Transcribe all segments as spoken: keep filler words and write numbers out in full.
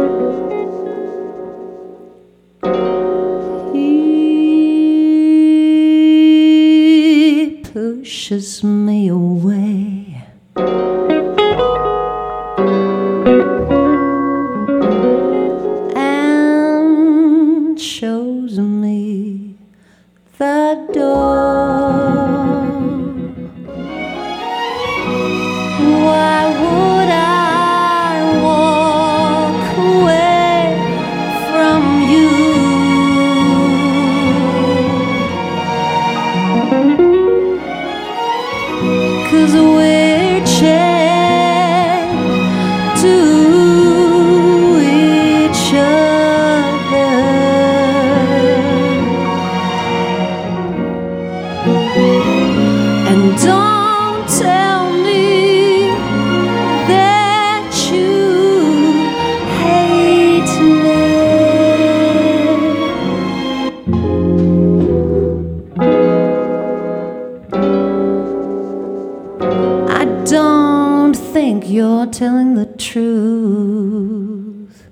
He pushes me away, and shows me the door. Why would I walk away from you? 'Cause we're chained to each other, and don't tell me that you hate me. I don't think you're telling the truth,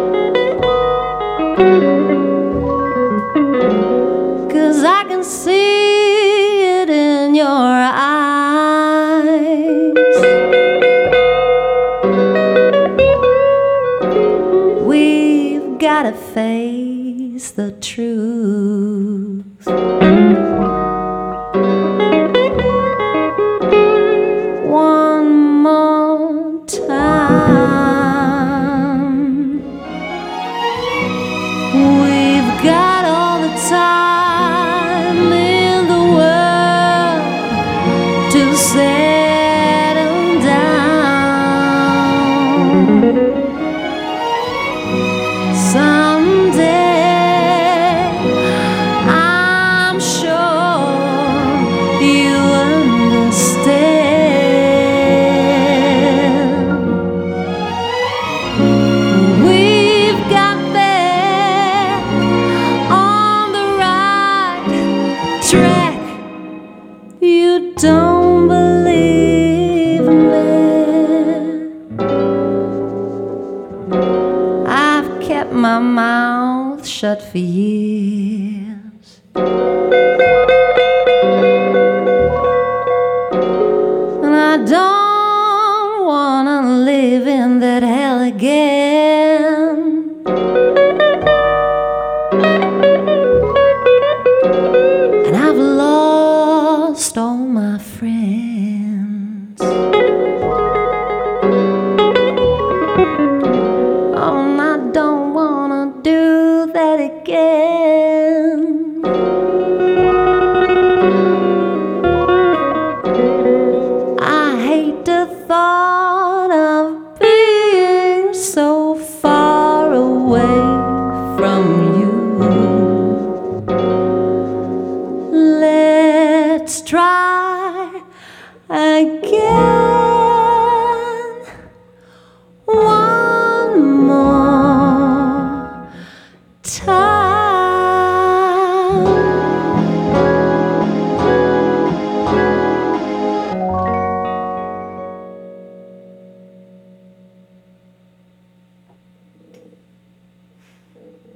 'cause I can see it in your eyes. We've gotta face the truth. One more time. We've got all the time in the world to settle down. Someday, I'm sure you understand. We've got back on the right track. You don't believe me. I've kept my mouth shut for years.